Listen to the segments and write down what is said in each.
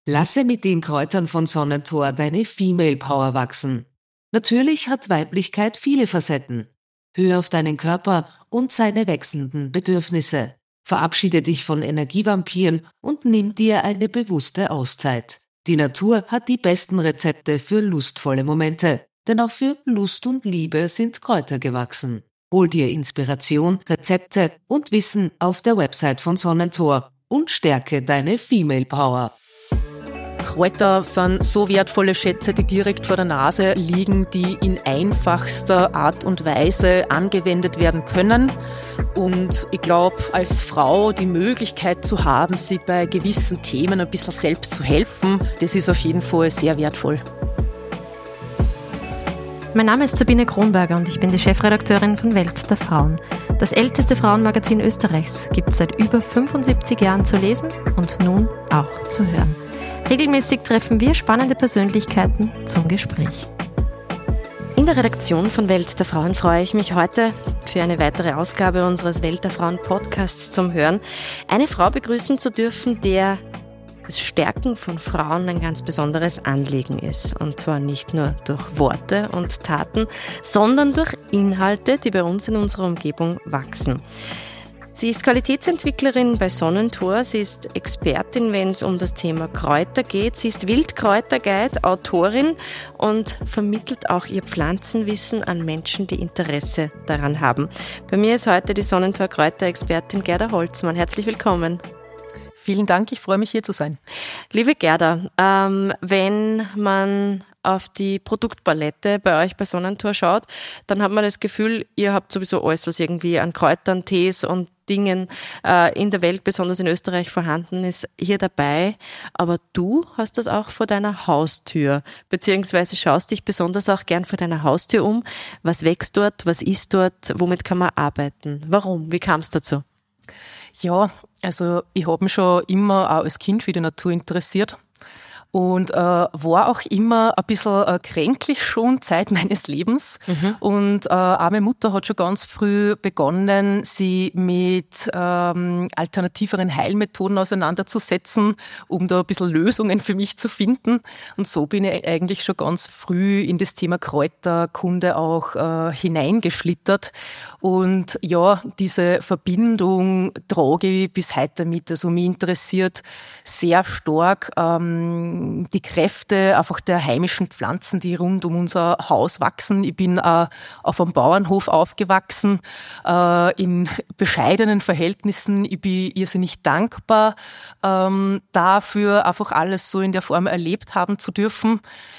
Lasse mit den Kräutern von Sonnentor deine Female Power wachsen. Natürlich hat Weiblichkeit viele Facetten. Hör auf deinen Körper und seine wechselnden Bedürfnisse. Verabschiede dich von Energievampiren und nimm dir eine bewusste Auszeit. Die Natur hat die besten Rezepte für lustvolle Momente, denn auch für Lust und Liebe sind Kräuter gewachsen. Hol dir Inspiration, Rezepte und Wissen auf der Website von Sonnentor und stärke deine Female Power. Kräuter sind so wertvolle Schätze, die direkt vor der Nase liegen, die in einfachster Art und Weise angewendet werden können. Und ich glaube, als Frau die Möglichkeit zu haben, sich bei gewissen Themen ein bisschen selbst zu helfen, das ist auf jeden Fall sehr wertvoll. Mein Name ist Sabine Kronberger und ich bin die Chefredakteurin von Welt der Frauen. Das älteste Frauenmagazin Österreichs gibt es seit über 75 Jahren zu lesen und nun auch zu hören. Regelmäßig treffen wir spannende Persönlichkeiten zum Gespräch. In der Redaktion von Welt der Frauen freue ich mich heute für eine weitere Ausgabe unseres Welt der Frauen Podcasts zum Hören, eine Frau begrüßen zu dürfen, der das Stärken von Frauen ein ganz besonderes Anliegen ist. Und zwar nicht nur durch Worte und Taten, sondern durch Inhalte, die bei uns in unserer Umgebung wachsen. Sie ist Qualitätsentwicklerin bei Sonnentor, sie ist Expertin, wenn es um das Thema Kräuter geht, sie ist Wildkräuterguide, Autorin und vermittelt auch ihr Pflanzenwissen an Menschen, die Interesse daran haben. Bei mir ist heute die Sonnentor Kräuterexpertin Gerda Holzmann. Herzlich willkommen. Vielen Dank, ich freue mich hier zu sein. Liebe Gerda, wenn man auf die Produktpalette bei euch bei Sonnentor schaut, dann hat man das Gefühl, ihr habt sowieso alles, was irgendwie an Kräutern, Tees und Dingen in der Welt, besonders in Österreich vorhanden ist, hier dabei. Aber du hast das auch vor deiner Haustür, beziehungsweise schaust dich besonders auch gern vor deiner Haustür um. Was wächst dort, was ist dort, womit kann man arbeiten? Warum? Wie kam es dazu? Ja, also ich habe mich schon immer auch als Kind für die Natur interessiert. Und war auch immer ein bisschen kränklich schon Zeit meines Lebens. Und auch meine Mutter hat schon ganz früh begonnen, sie mit alternativeren Heilmethoden auseinanderzusetzen, um da ein bisschen Lösungen für mich zu finden. Und so bin ich eigentlich schon ganz früh in das Thema Kräuterkunde auch hineingeschlittert. Und ja, diese Verbindung trage ich bis heute mit. Also mich interessiert sehr stark die Kräfte einfach der heimischen Pflanzen, die rund um unser Haus wachsen. Ich bin auf einem Bauernhof aufgewachsen, in bescheidenen Verhältnissen. Ich bin irrsinnig dankbar dafür, einfach alles so in der Form erlebt haben zu dürfen.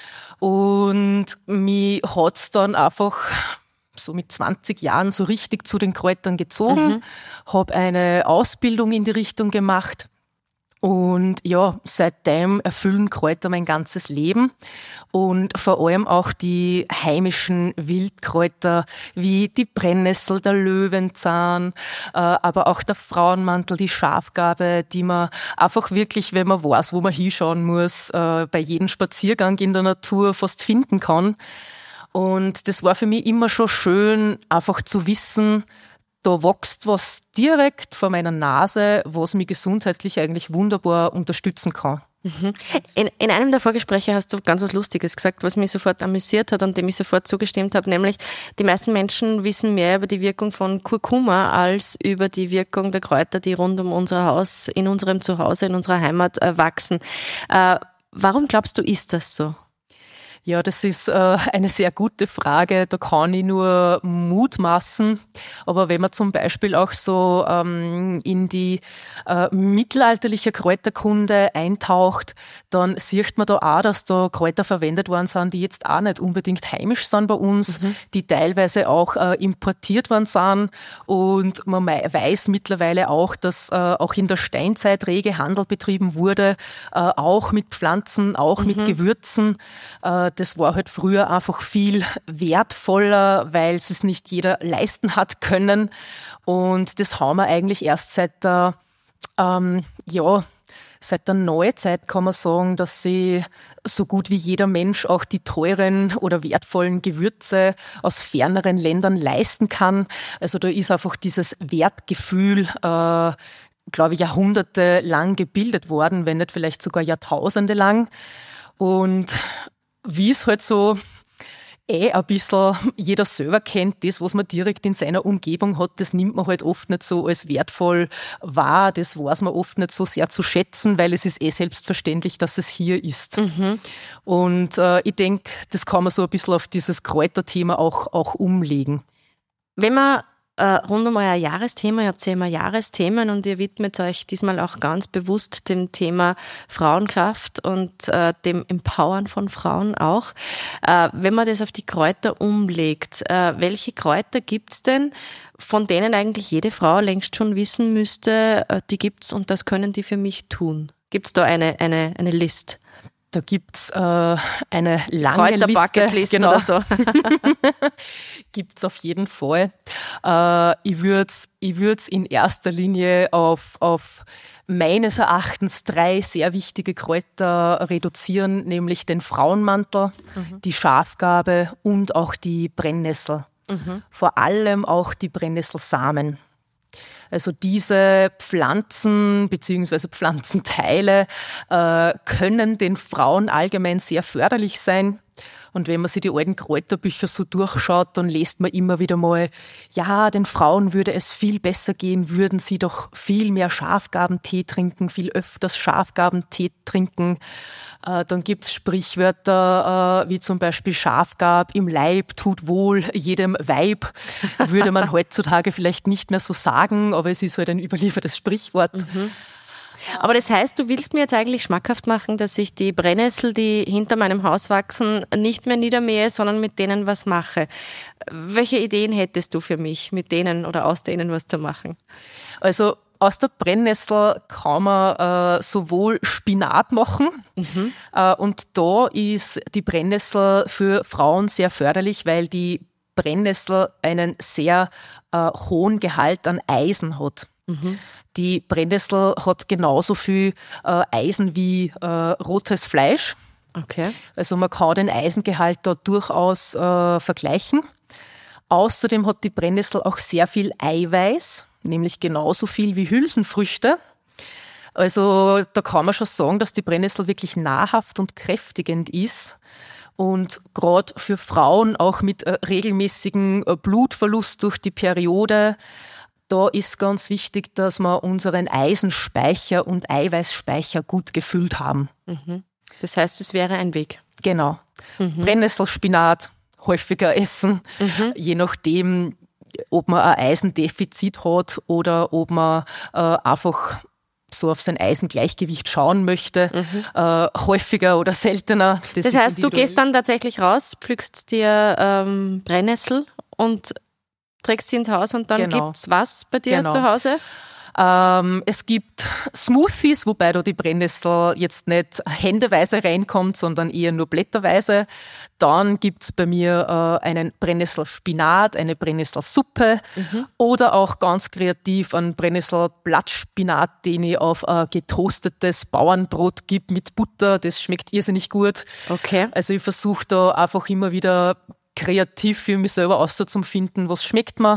Und mich hat's dann einfach so mit 20 Jahren so richtig zu den Kräutern gezogen, habe eine Ausbildung in die Richtung gemacht. Und ja, seitdem erfüllen Kräuter mein ganzes Leben und vor allem auch die heimischen Wildkräuter wie die Brennnessel, der Löwenzahn, aber auch der Frauenmantel, die Schafgarbe, die man einfach wirklich, wenn man weiß, wo man hinschauen muss, bei jedem Spaziergang in der Natur fast finden kann. Und das war für mich immer schon schön, einfach zu wissen, da wächst was direkt vor meiner Nase, was mich gesundheitlich eigentlich wunderbar unterstützen kann. In einem der Vorgespräche hast du ganz was Lustiges gesagt, was mich sofort amüsiert hat und dem ich sofort zugestimmt habe, nämlich die meisten Menschen wissen mehr über die Wirkung von Kurkuma als über die Wirkung der Kräuter, die rund um unser Haus, in unserem Zuhause, in unserer Heimat wachsen. Warum glaubst du, ist das so? Ja, das ist eine sehr gute Frage. Da kann ich nur mutmaßen. Aber wenn man zum Beispiel auch so in die mittelalterliche Kräuterkunde eintaucht, dann sieht man da auch, dass da Kräuter verwendet worden sind, die jetzt auch nicht unbedingt heimisch sind bei uns, die teilweise auch importiert worden sind. Und man weiß mittlerweile auch, dass auch in der Steinzeit rege Handel betrieben wurde, auch mit Pflanzen, auch mit Gewürzen. Das war halt früher einfach viel wertvoller, weil es nicht jeder leisten hat können. Und das haben wir eigentlich erst seit der Neuzeit, kann man sagen, dass sie so gut wie jeder Mensch auch die teuren oder wertvollen Gewürze aus ferneren Ländern leisten kann. Also da ist einfach dieses Wertgefühl glaube ich, jahrhundertelang gebildet worden, wenn nicht vielleicht sogar Jahrtausende lang. Und wie es halt so ein bisschen jeder selber kennt, das, was man direkt in seiner Umgebung hat, das nimmt man halt oft nicht so als wertvoll wahr, das weiß man oft nicht so sehr zu schätzen, weil es ist selbstverständlich, dass es hier ist. Und ich denke, das kann man so ein bisschen auf dieses Kräuterthema auch umlegen. Wenn man rund um euer Jahresthema, ihr habt ja immer Jahresthemen und ihr widmet euch diesmal auch ganz bewusst dem Thema Frauenkraft und dem Empowern von Frauen auch. Wenn man das auf die Kräuter umlegt, welche Kräuter gibt's denn, von denen eigentlich jede Frau längst schon wissen müsste, die gibt's und das können die für mich tun? Gibt's da eine List? Da gibt's eine lange Liste, genau. Oder so. Gibt's auf jeden Fall. Ich würd's in erster Linie auf meines Erachtens 3 sehr wichtige Kräuter reduzieren, nämlich den Frauenmantel, die Schafgarbe und auch die Brennnessel. Vor allem auch die Brennnesselsamen. Also diese Pflanzen bzw. Pflanzenteile können den Frauen allgemein sehr förderlich sein. Und wenn man sich die alten Kräuterbücher so durchschaut, dann liest man immer wieder mal, ja, den Frauen würde es viel besser gehen, würden sie doch viel mehr Schafgarbentee trinken, viel öfters Schafgarbentee trinken. Dann gibt's Sprichwörter wie zum Beispiel Schafgarb im Leib tut wohl jedem Weib. Würde man heutzutage vielleicht nicht mehr so sagen, aber es ist halt ein überliefertes Sprichwort. Aber das heißt, du willst mir jetzt eigentlich schmackhaft machen, dass ich die Brennnessel, die hinter meinem Haus wachsen, nicht mehr niedermähe, sondern mit denen was mache. Welche Ideen hättest du für mich, mit denen oder aus denen was zu machen? Also aus der Brennnessel kann man sowohl Spinat machen und da ist die Brennnessel für Frauen sehr förderlich, weil die Brennnessel einen sehr hohen Gehalt an Eisen hat. Die Brennnessel hat genauso viel Eisen wie rotes Fleisch. Okay. Also man kann den Eisengehalt da durchaus vergleichen. Außerdem hat die Brennnessel auch sehr viel Eiweiß, nämlich genauso viel wie Hülsenfrüchte. Also da kann man schon sagen, dass die Brennnessel wirklich nahrhaft und kräftigend ist. Und gerade für Frauen auch mit regelmäßigem Blutverlust durch die Periode, da ist ganz wichtig, dass wir unseren Eisenspeicher und Eiweißspeicher gut gefüllt haben. Das heißt, es wäre ein Weg. Genau. Brennnesselspinat häufiger essen, je nachdem, ob man ein Eisendefizit hat oder ob man einfach so auf sein Eisengleichgewicht schauen möchte, häufiger oder seltener. Das heißt, du gehst dann tatsächlich raus, pflückst dir Brennnessel und trägst sie ins Haus und dann gibt's was bei dir zu Hause? Es gibt Smoothies, wobei da die Brennnessel jetzt nicht händeweise reinkommt, sondern eher nur blätterweise. Dann gibt's bei mir einen Brennnesselspinat, eine Brennnesselsuppe oder auch ganz kreativ einen Brennnesselblattspinat, den ich auf ein getoastetes Bauernbrot gebe mit Butter. Das schmeckt irrsinnig gut. Okay. Also ich versuche da einfach immer wieder kreativ für mich selber auszufinden, was schmeckt mir.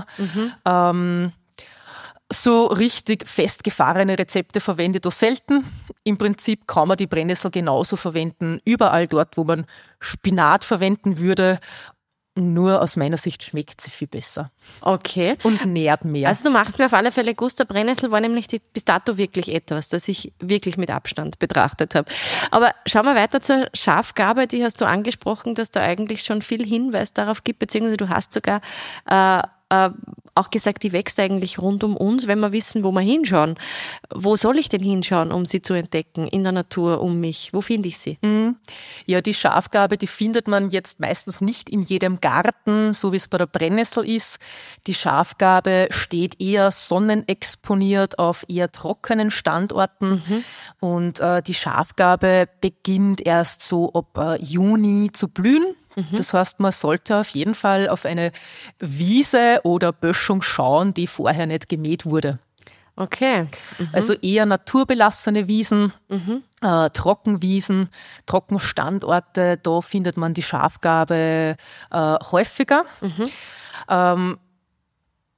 So richtig festgefahrene Rezepte verwende ich da selten. Im Prinzip kann man die Brennnessel genauso verwenden, überall dort, wo man Spinat verwenden würde. Nur aus meiner Sicht schmeckt sie viel besser. Okay. Und nährt mehr. Also du machst mir auf alle Fälle Guster. Brennnessel war nämlich bis dato wirklich etwas, das ich wirklich mit Abstand betrachtet habe. Aber schauen wir weiter zur Schafgarbe. Die hast du angesprochen, dass da eigentlich schon viel Hinweis darauf gibt, beziehungsweise du hast sogar auch gesagt, die wächst eigentlich rund um uns, wenn wir wissen, wo wir hinschauen. Wo soll ich denn hinschauen, um sie zu entdecken in der Natur um mich? Wo finde ich sie? Ja, die Schafgarbe, die findet man jetzt meistens nicht in jedem Garten, so wie es bei der Brennnessel ist. Die Schafgarbe steht eher sonnenexponiert auf eher trockenen Standorten und die Schafgarbe beginnt erst so ab Juni zu blühen. Das heißt, man sollte auf jeden Fall auf eine Wiese oder Böschung schauen, die vorher nicht gemäht wurde. Okay. Also eher naturbelassene Wiesen, Trockenwiesen, Trockenstandorte, da findet man die Schafgarbe häufiger.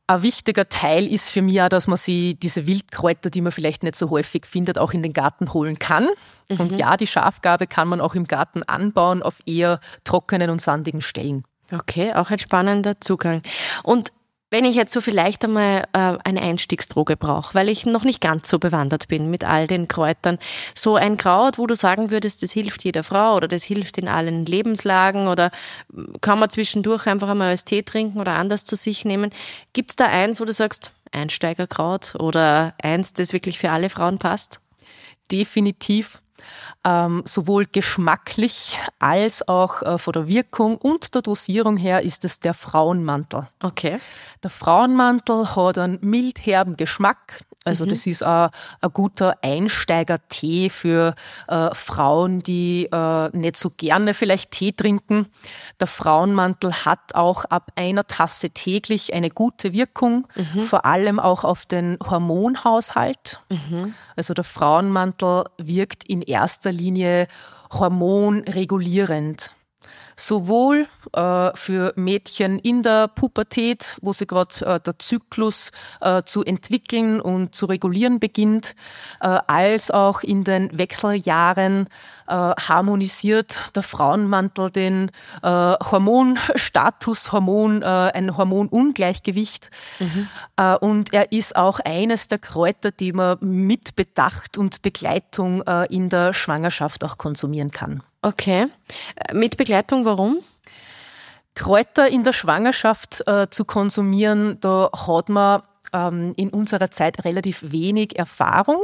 Ein wichtiger Teil ist für mich auch, dass man sich diese Wildkräuter, die man vielleicht nicht so häufig findet, auch in den Garten holen kann. Und ja, die Schafgarbe kann man auch im Garten anbauen, auf eher trockenen und sandigen Stellen. Okay, auch ein spannender Zugang. Und wenn ich jetzt so vielleicht einmal eine Einstiegsdroge brauche, weil ich noch nicht ganz so bewandert bin mit all den Kräutern, so ein Kraut, wo du sagen würdest, das hilft jeder Frau oder das hilft in allen Lebenslagen oder kann man zwischendurch einfach einmal als Tee trinken oder anders zu sich nehmen. Gibt es da eins, wo du sagst, Einsteigerkraut oder eins, das wirklich für alle Frauen passt? Definitiv. Sowohl geschmacklich als auch von der Wirkung und der Dosierung her ist es der Frauenmantel. Okay. Der Frauenmantel hat einen mild herben Geschmack. Also das ist ein guter Einsteiger-Tee für Frauen, die nicht so gerne vielleicht Tee trinken. Der Frauenmantel hat auch ab einer Tasse täglich eine gute Wirkung, vor allem auch auf den Hormonhaushalt. Also der Frauenmantel wirkt in erster Linie hormonregulierend. Sowohl für Mädchen in der Pubertät, wo sie gerade der Zyklus zu entwickeln und zu regulieren beginnt, als auch in den Wechseljahren harmonisiert der Frauenmantel den Hormonstatus, ein Hormonungleichgewicht. Und er ist auch eines der Kräuter, die man mit Bedacht und Begleitung in der Schwangerschaft auch konsumieren kann. Okay. Mit Begleitung, warum? Kräuter in der Schwangerschaft zu konsumieren, da hat man in unserer Zeit relativ wenig Erfahrung,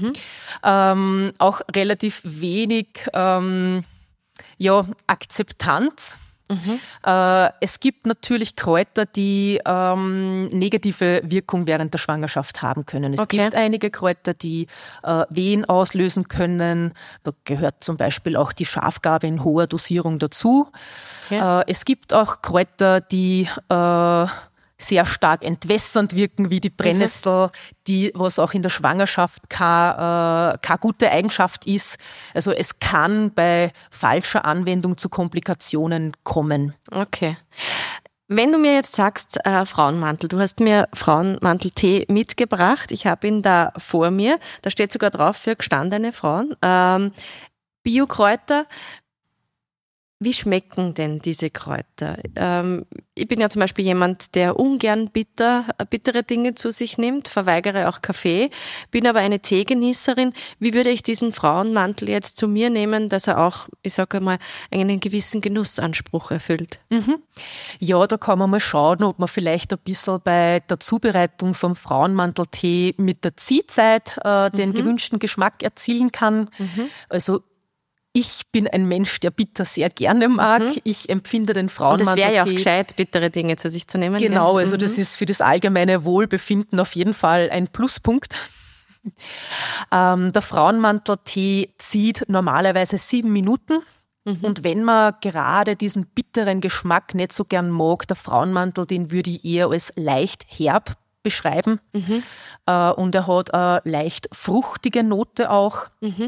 auch relativ wenig Akzeptanz. Es gibt natürlich Kräuter, die negative Wirkung während der Schwangerschaft haben können. Es gibt einige Kräuter, die Wehen auslösen können. Da gehört zum Beispiel auch die Schafgarbe in hoher Dosierung dazu. Okay. Es gibt auch Kräuter, die sehr stark entwässernd wirken, wie die Brennnessel, was auch in der Schwangerschaft keine gute Eigenschaft ist. Also es kann bei falscher Anwendung zu Komplikationen kommen. Okay. Wenn du mir jetzt sagst, Frauenmantel, du hast mir Frauenmanteltee mitgebracht, ich habe ihn da vor mir, da steht sogar drauf für gestandene Frauen. Biokräuter. Wie schmecken denn diese Kräuter? Ich bin ja zum Beispiel jemand, der ungern bittere Dinge zu sich nimmt, verweigere auch Kaffee, bin aber eine Teegenießerin. Wie würde ich diesen Frauenmantel jetzt zu mir nehmen, dass er auch, ich sage einmal, einen gewissen Genussanspruch erfüllt? Ja, da kann man mal schauen, ob man vielleicht ein bisschen bei der Zubereitung vom Frauenmanteltee mit der Ziehzeit den gewünschten Geschmack erzielen kann. Also ich bin ein Mensch, der bitter sehr gerne mag. Ich empfinde den Frauenmanteltee. Und es wäre ja auch gescheit, bittere Dinge zu sich zu nehmen. Genau, also das ist für das allgemeine Wohlbefinden auf jeden Fall ein Pluspunkt. Der Frauenmanteltee zieht normalerweise 7 Minuten. Und wenn man gerade diesen bitteren Geschmack nicht so gern mag, der Frauenmantel, den würde ich eher als leicht herb beschreiben. Und er hat eine leicht fruchtige Note auch.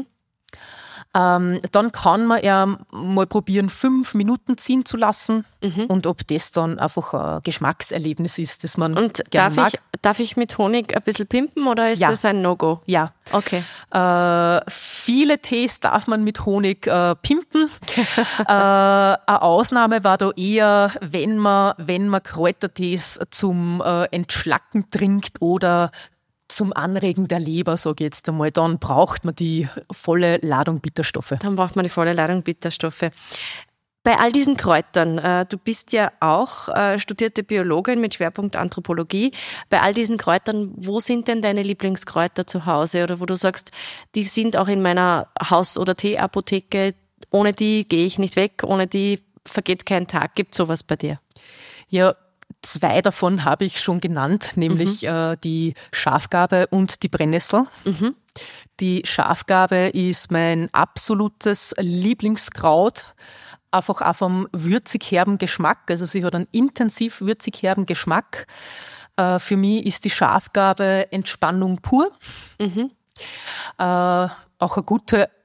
Dann kann man ja mal probieren, 5 Minuten ziehen zu lassen und ob das dann einfach ein Geschmackserlebnis ist, das man gerne mag. Darf ich mit Honig ein bisschen pimpen oder ist das ein No-Go? Ja. Okay. Viele Tees darf man mit Honig pimpen. Eine Ausnahme war da eher, wenn man Kräutertees zum Entschlacken trinkt oder zum Anregen der Leber, sage ich jetzt einmal, dann braucht man die volle Ladung Bitterstoffe. Dann braucht man die volle Ladung Bitterstoffe. Bei all diesen Kräutern, du bist ja auch studierte Biologin mit Schwerpunkt Anthropologie. Bei all diesen Kräutern, wo sind denn deine Lieblingskräuter zu Hause oder wo du sagst, die sind auch in meiner Haus- oder Teeapotheke, ohne die gehe ich nicht weg, ohne die vergeht kein Tag. Gibt es sowas bei dir? Ja, 2 davon habe ich schon genannt, nämlich die Schafgarbe und die Brennnessel. Die Schafgarbe ist mein absolutes Lieblingskraut, einfach auch vom würzig-herben Geschmack. Also sie hat einen intensiv würzig-herben Geschmack. Für mich ist die Schafgarbe Entspannung pur. Auch eine gute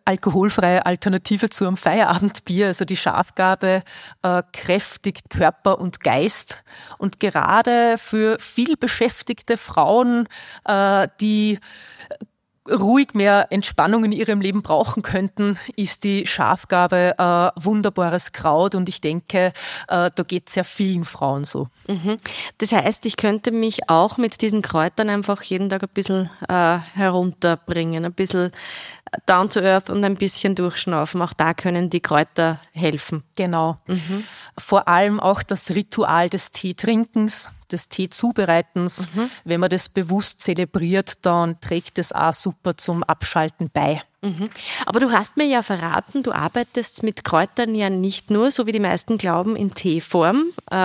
alkoholfreie Alternative zu einem Feierabendbier. Also die Schafgarbe kräftigt Körper und Geist. Und gerade für viel beschäftigte Frauen, die ruhig mehr Entspannung in ihrem Leben brauchen könnten, ist die Schafgarbe wunderbares Kraut und ich denke, da geht es sehr vielen Frauen so. Das heißt, ich könnte mich auch mit diesen Kräutern einfach jeden Tag ein bisschen herunterbringen, ein bisschen down to earth und ein bisschen durchschnaufen. Auch da können die Kräuter helfen. Genau. Vor allem auch das Ritual des Teetrinkens, des Teezubereitens. Wenn man das bewusst zelebriert, dann trägt es auch super zum Abschalten bei. Aber du hast mir ja verraten, du arbeitest mit Kräutern ja nicht nur, so wie die meisten glauben, in Teeform.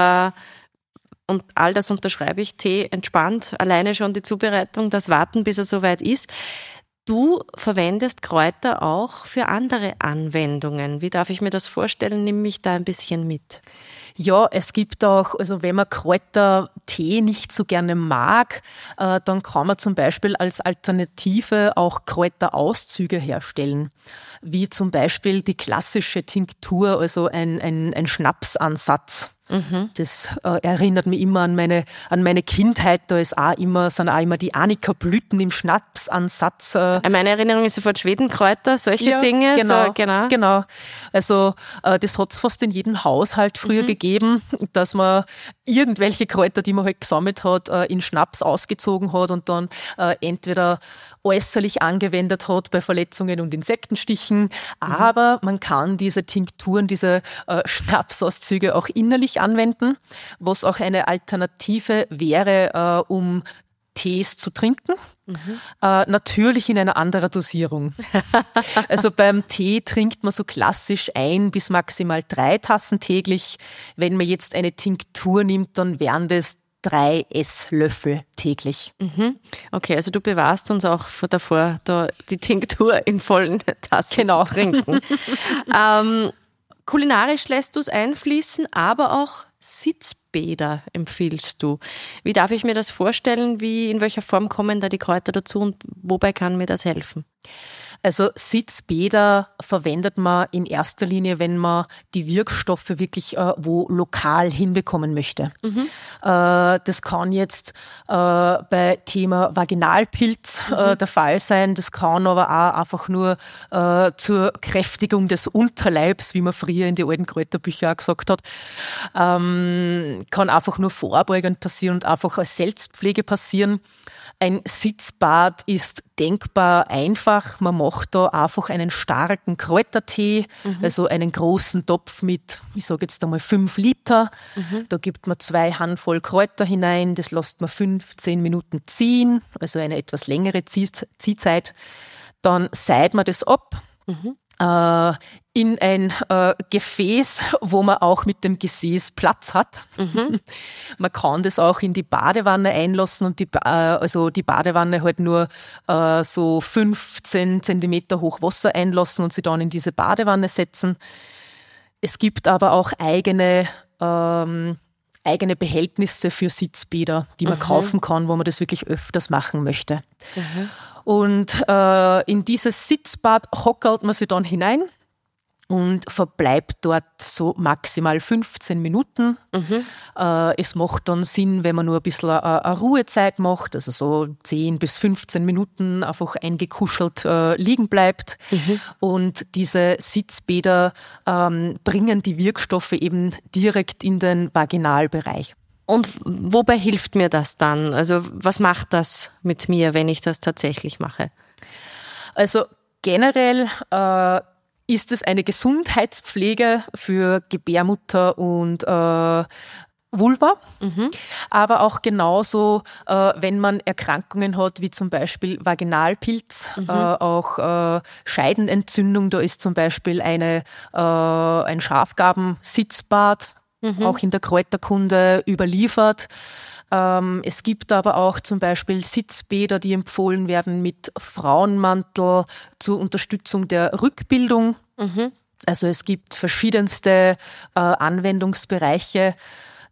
Und all das unterschreibe ich. Tee entspannt, alleine schon die Zubereitung, das Warten, bis er soweit ist. Du verwendest Kräuter auch für andere Anwendungen. Wie darf ich mir das vorstellen? Nimm mich da ein bisschen mit. Ja, es gibt auch, also wenn man Kräutertee nicht so gerne mag, dann kann man zum Beispiel als Alternative auch Kräuterauszüge herstellen, wie zum Beispiel die klassische Tinktur, also ein Schnapsansatz. Das erinnert mich immer an meine Kindheit. Da sind auch immer die Anika-Blüten im Schnapsansatz. Meine Erinnerung ist sofort Schwedenkräuter, solche Dinge. Genau, so, genau. Also das hat es fast in jedem Haushalt früher gegeben, dass man irgendwelche Kräuter, die man halt gesammelt hat, in Schnaps ausgezogen hat und dann entweder äußerlich angewendet hat bei Verletzungen und Insektenstichen, aber man kann diese Tinkturen, diese Schnapsauszüge auch innerlich anwenden, was auch eine Alternative wäre, um Tees zu trinken. Natürlich in einer anderen Dosierung. Also beim Tee trinkt man so klassisch 1 bis maximal 3 Tassen täglich. Wenn man jetzt eine Tinktur nimmt, dann wären das 3 Esslöffel täglich. Okay, also du bewahrst uns auch davor, da die Tinktur in vollen Tassen zu trinken. Kulinarisch lässt du es einfließen, aber auch Sitzbäder empfiehlst du. Wie darf ich mir das vorstellen? In welcher Form kommen da die Kräuter dazu und wobei kann mir das helfen? Also Sitzbäder verwendet man in erster Linie, wenn man die Wirkstoffe wirklich wo lokal hinbekommen möchte. Das kann jetzt bei Thema Vaginalpilz der Fall sein. Das kann aber auch einfach nur zur Kräftigung des Unterleibs, wie man früher in die alten Kräuterbücher auch gesagt hat, kann einfach nur vorbeugend passieren und einfach als Selbstpflege passieren. Ein Sitzbad ist denkbar einfach. Man macht da einfach einen starken Kräutertee, also einen großen Topf mit, ich sage jetzt einmal 5 Liter. Da gibt man 2 Handvoll Kräuter hinein, das lässt man 15 Minuten ziehen, also eine etwas längere Ziehzeit. Dann seiht man das ab. In ein Gefäß, wo man auch mit dem Gesäß Platz hat. Man kann das auch in die Badewanne einlassen und die Badewanne halt nur so 15 Zentimeter hoch Wasser einlassen und sie dann in diese Badewanne setzen. Es gibt aber auch eigene Behältnisse für Sitzbäder, die man kaufen kann, wo man das wirklich öfters machen möchte. Und in dieses Sitzbad hockelt man sich dann hinein und verbleibt dort so maximal 15 Minuten. Es macht dann Sinn, wenn man nur ein bisschen eine Ruhezeit macht, also so 10 bis 15 Minuten einfach eingekuschelt liegen bleibt. Und diese Sitzbäder bringen die Wirkstoffe eben direkt in den Vaginalbereich. Und wobei hilft mir das dann? Also was macht das mit mir, wenn ich das tatsächlich mache? Also generell ist es eine Gesundheitspflege für Gebärmutter und Vulva, aber auch genauso, wenn man Erkrankungen hat, wie zum Beispiel Vaginalpilz, auch Scheidenentzündung, da ist zum Beispiel ein Schafgarben-Sitzbad auch in der Kräuterkunde überliefert. Es gibt aber auch zum Beispiel Sitzbäder, die empfohlen werden mit Frauenmantel zur Unterstützung der Rückbildung. Also es gibt verschiedenste Anwendungsbereiche.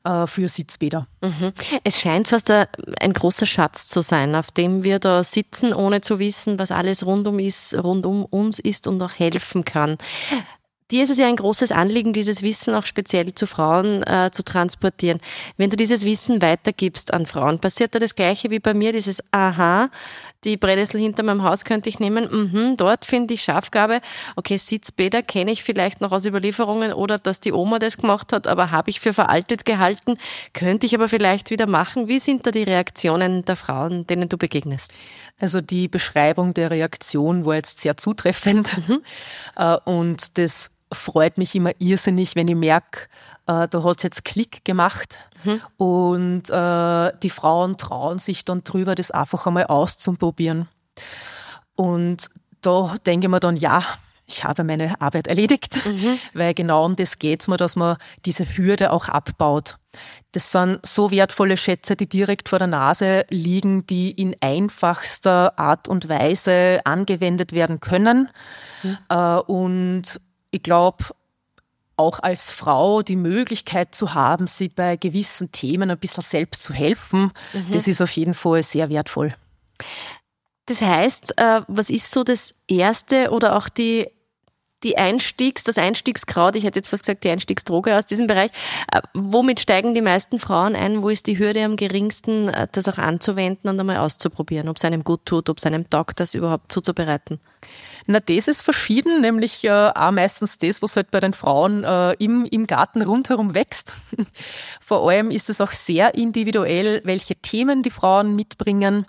für Sitzbäder. Es scheint fast ein großer Schatz zu sein, auf dem wir da sitzen, ohne zu wissen, was alles rund um uns ist und auch helfen kann. Dir ist es ja ein großes Anliegen, dieses Wissen auch speziell zu Frauen zu transportieren. Wenn du dieses Wissen weitergibst an Frauen, passiert da das Gleiche wie bei mir, dieses Aha, die Brennnessel hinter meinem Haus könnte ich nehmen, dort finde ich Schafgarbe. Okay, Sitzbäder kenne ich vielleicht noch aus Überlieferungen oder dass die Oma das gemacht hat, aber habe ich für veraltet gehalten, könnte ich aber vielleicht wieder machen. Wie sind da die Reaktionen der Frauen, denen du begegnest? Also die Beschreibung der Reaktion war jetzt sehr zutreffend und das freut mich immer irrsinnig, wenn ich merke, da hat es jetzt Klick gemacht und die Frauen trauen sich dann drüber, das einfach einmal auszuprobieren. Und da denke ich mir dann, ja, ich habe meine Arbeit erledigt, weil genau um das geht es mir, dass man diese Hürde auch abbaut. Das sind so wertvolle Schätze, die direkt vor der Nase liegen, die in einfachster Art und Weise angewendet werden können. Und ich glaube, auch als Frau die Möglichkeit zu haben, sie bei gewissen Themen ein bisschen selbst zu helfen, das ist auf jeden Fall sehr wertvoll. Das heißt, was ist so das Erste oder auch das Einstiegskraut, ich hätte jetzt fast gesagt die Einstiegsdroge aus diesem Bereich, womit steigen die meisten Frauen ein? Wo ist die Hürde am geringsten, das auch anzuwenden und einmal auszuprobieren, ob es einem gut tut, ob es einem taugt, das überhaupt zuzubereiten? Na, das ist verschieden, nämlich auch meistens das, was halt bei den Frauen im Garten rundherum wächst. Vor allem ist es auch sehr individuell, welche Themen die Frauen mitbringen.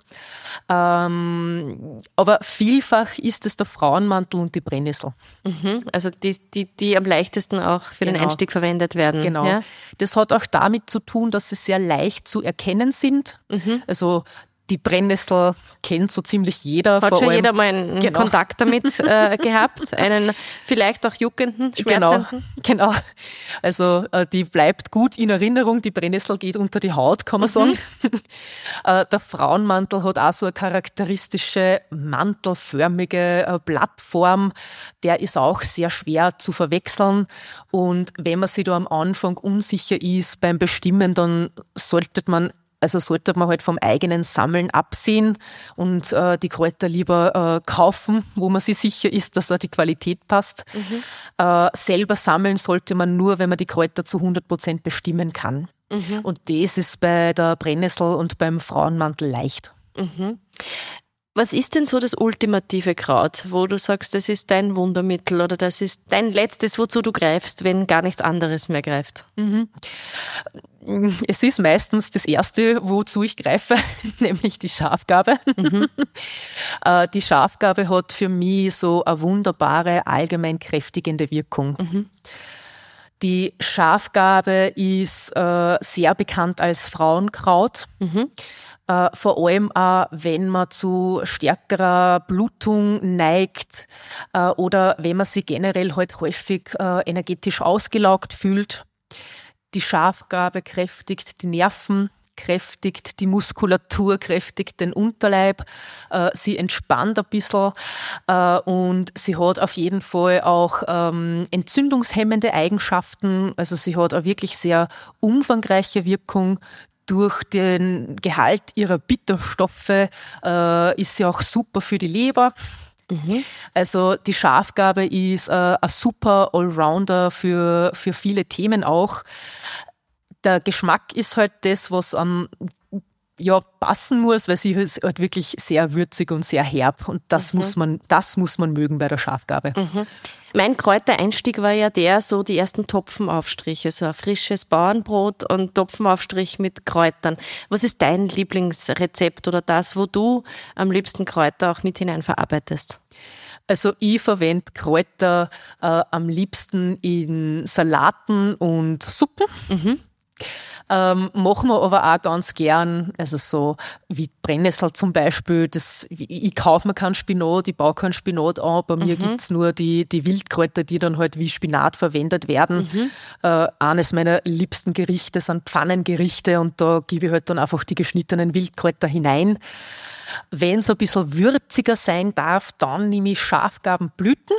Aber vielfach ist es der Frauenmantel und die Brennnessel. Also die am leichtesten auch für den Einstieg verwendet werden. Genau. Ja? Das hat auch damit zu tun, dass sie sehr leicht zu erkennen sind. Also die Brennnessel kennt so ziemlich jeder. Hat schon jeder mal einen Kontakt damit gehabt, einen vielleicht auch juckenden, schmerzenden. Genau. Also die bleibt gut in Erinnerung, die Brennnessel geht unter die Haut, kann man sagen. Der Frauenmantel hat auch so eine charakteristische mantelförmige Blattform, der ist auch sehr schwer zu verwechseln und wenn man sich da am Anfang unsicher ist beim Bestimmen, dann sollte man halt vom eigenen Sammeln absehen und die Kräuter lieber kaufen, wo man sich sicher ist, dass da die Qualität passt. Selber sammeln sollte man nur, wenn man die Kräuter zu 100% bestimmen kann. Und das ist bei der Brennnessel und beim Frauenmantel leicht. Was ist denn so das ultimative Kraut, wo du sagst, das ist dein Wundermittel oder das ist dein letztes, wozu du greifst, wenn gar nichts anderes mehr greift? Es ist meistens das Erste, wozu ich greife, nämlich die Schafgarbe. Die Schafgarbe hat für mich so eine wunderbare, allgemein kräftigende Wirkung. Die Schafgarbe ist sehr bekannt als Frauenkraut. Vor allem auch, wenn man zu stärkerer Blutung neigt oder wenn man sich generell halt häufig energetisch ausgelaugt fühlt. Die Schafgarbe kräftigt die Nerven, kräftigt die Muskulatur, kräftigt den Unterleib. Sie entspannt ein bisschen und sie hat auf jeden Fall auch entzündungshemmende Eigenschaften. Also sie hat eine wirklich sehr umfangreiche Wirkung. Durch den Gehalt ihrer Bitterstoffe ist sie auch super für die Leber. Also die Schafgarbe ist ein super Allrounder für viele Themen auch. Der Geschmack ist halt das, was passen muss, weil sie ist halt wirklich sehr würzig und sehr herb und das muss man mögen bei der Schafgarbe. Mein Kräutereinstieg war ja die ersten Topfenaufstriche, so ein frisches Bauernbrot und Topfenaufstrich mit Kräutern. Was ist dein Lieblingsrezept oder das, wo du am liebsten Kräuter auch mit hinein verarbeitest? Also ich verwende Kräuter am liebsten in Salaten und Suppen. Machen wir aber auch ganz gern, also so wie Brennnessel zum Beispiel, ich kaufe mir keinen Spinat, ich baue keinen Spinat an, bei mir gibt's nur die Wildkräuter, die dann halt wie Spinat verwendet werden. Eines meiner liebsten Gerichte sind Pfannengerichte und da gebe ich halt dann einfach die geschnittenen Wildkräuter hinein. Wenn es ein bisschen würziger sein darf, dann nehme ich Schafgarbenblüten.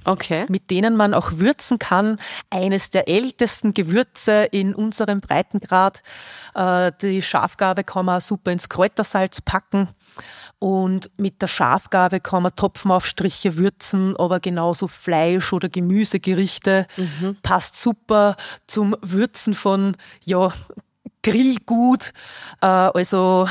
Okay. Mit denen man auch würzen kann. Eines der ältesten Gewürze in unserem Breitengrad. Die Schafgarbe kann man super ins Kräutersalz packen. Und mit der Schafgarbe kann man Topfenaufstriche würzen, aber genauso Fleisch- oder Gemüsegerichte. Passt super zum Würzen von Grillgut. Also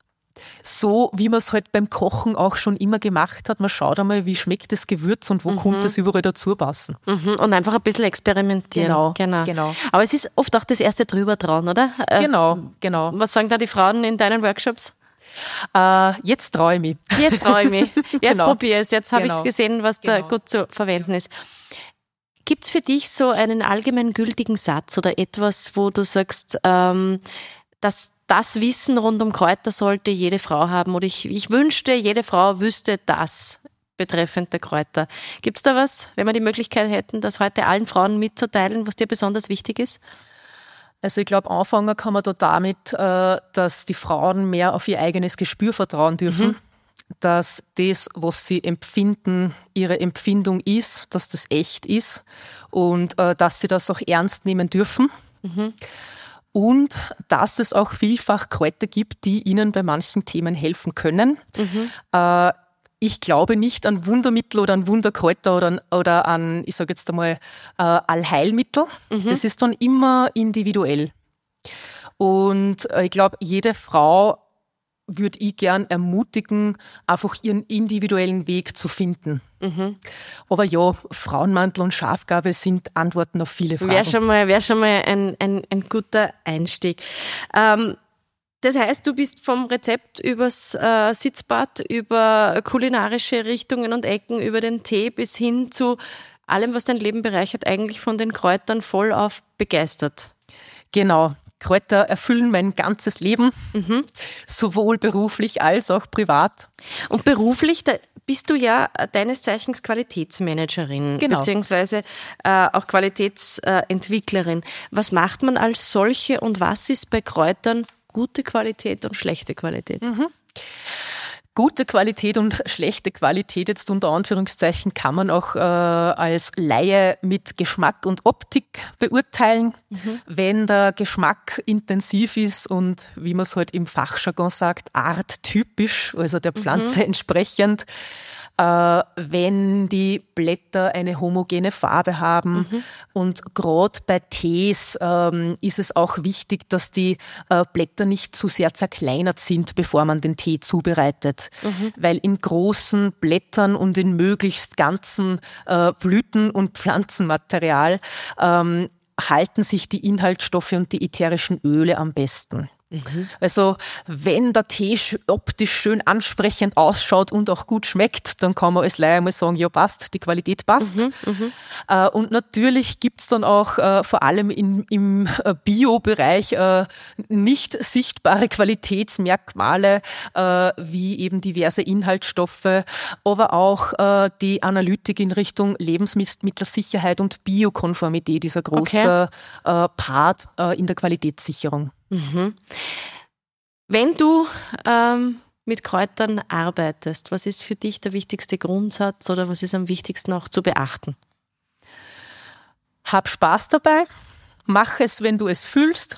so, wie man es halt beim Kochen auch schon immer gemacht hat. Man schaut einmal, wie schmeckt das Gewürz und wo kommt es überall dazu passen. Und einfach ein bisschen experimentieren. Genau. Aber es ist oft auch das erste drüber trauen, oder? Genau. Was sagen da die Frauen in deinen Workshops? Jetzt traue ich mich. Jetzt Genau. probiere ich es. Jetzt habe ich Genau. gesehen, was da gut zu verwenden ist. Gibt es für dich so einen allgemeingültigen Satz oder etwas, wo du sagst, dass das Wissen rund um Kräuter sollte jede Frau haben oder ich wünschte, jede Frau wüsste das betreffend der Kräuter. Gibt es da was, wenn wir die Möglichkeit hätten, das heute allen Frauen mitzuteilen, was dir besonders wichtig ist? Also ich glaube, anfangen kann man da damit, dass die Frauen mehr auf ihr eigenes Gespür vertrauen dürfen. Dass das, was sie empfinden, ihre Empfindung ist, dass das echt ist und dass sie das auch ernst nehmen dürfen. Und dass es auch vielfach Kräuter gibt, die ihnen bei manchen Themen helfen können. Ich glaube nicht an Wundermittel oder an Wunderkräuter oder an, ich sage jetzt einmal, Allheilmittel. Das ist dann immer individuell. Und ich glaube, jede Frau würde ich gern ermutigen, einfach ihren individuellen Weg zu finden. Aber ja, Frauenmantel und Schafgarbe sind Antworten auf viele Fragen. Wäre schon mal ein guter Einstieg. Das heißt, du bist vom Rezept übers Sitzbad, über kulinarische Richtungen und Ecken, über den Tee bis hin zu allem, was dein Leben bereichert, eigentlich von den Kräutern vollauf begeistert. Genau. Kräuter erfüllen mein ganzes Leben, sowohl beruflich als auch privat. Und beruflich, da bist du ja deines Zeichens Qualitätsmanagerin, beziehungsweise auch Qualitätsentwicklerin. Was macht man als solche und was ist bei Kräutern gute Qualität und schlechte Qualität? Gute Qualität und schlechte Qualität, jetzt unter Anführungszeichen, kann man auch als Laie mit Geschmack und Optik beurteilen. Wenn der Geschmack intensiv ist und, wie man es halt im Fachjargon sagt, arttypisch, also der Pflanze entsprechend, wenn die Blätter eine homogene Farbe haben. Und gerade bei Tees ist es auch wichtig, dass die Blätter nicht zu sehr zerkleinert sind, bevor man den Tee zubereitet. Weil in großen Blättern und in möglichst ganzen Blüten- und Pflanzenmaterial halten sich die Inhaltsstoffe und die ätherischen Öle am besten. Also wenn der Tee optisch schön ansprechend ausschaut und auch gut schmeckt, dann kann man als Laie mal sagen, ja passt, die Qualität passt. Und natürlich gibt's dann auch vor allem im Bio-Bereich nicht sichtbare Qualitätsmerkmale, wie eben diverse Inhaltsstoffe, aber auch die Analytik in Richtung Lebensmittelsicherheit und Biokonformität ist ein großer Part in der Qualitätssicherung. Wenn du mit Kräutern arbeitest, was ist für dich der wichtigste Grundsatz oder was ist am wichtigsten auch zu beachten? Hab Spaß dabei, mach es, wenn du es fühlst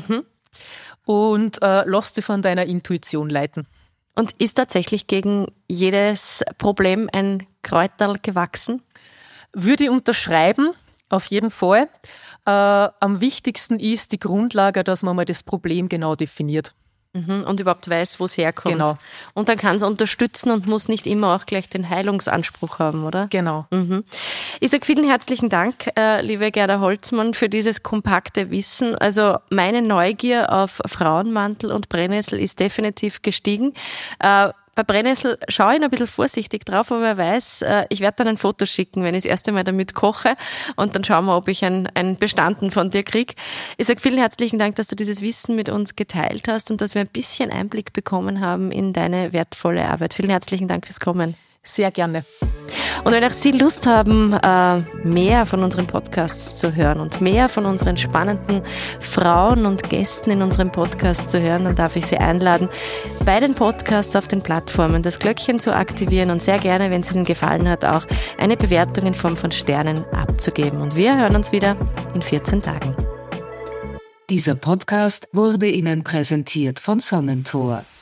und lass dich von deiner Intuition leiten. Und ist tatsächlich gegen jedes Problem ein Kräuterl gewachsen? Würde ich unterschreiben, auf jeden Fall. Am wichtigsten ist die Grundlage, dass man mal das Problem genau definiert. Und überhaupt weiß, wo es herkommt. Genau. Und dann kann es unterstützen und muss nicht immer auch gleich den Heilungsanspruch haben, oder? Genau. Ich sage vielen herzlichen Dank, liebe Gerda Holzmann, für dieses kompakte Wissen. Also meine Neugier auf Frauenmantel und Brennnessel ist definitiv gestiegen. Bei Brennnessel schaue ich ein bisschen vorsichtig drauf, aber wer weiß, ich werde dann ein Foto schicken, wenn ich das erste Mal damit koche und dann schauen wir, ob ich ein Bestanden von dir kriege. Ich sage vielen herzlichen Dank, dass du dieses Wissen mit uns geteilt hast und dass wir ein bisschen Einblick bekommen haben in deine wertvolle Arbeit. Vielen herzlichen Dank fürs Kommen. Sehr gerne. Und wenn auch Sie Lust haben, mehr von unseren Podcasts zu hören und mehr von unseren spannenden Frauen und Gästen in unserem Podcast zu hören, dann darf ich Sie einladen, bei den Podcasts auf den Plattformen das Glöckchen zu aktivieren und sehr gerne, wenn es Ihnen gefallen hat, auch eine Bewertung in Form von Sternen abzugeben. Und wir hören uns wieder in 14 Tagen. Dieser Podcast wurde Ihnen präsentiert von Sonnentor.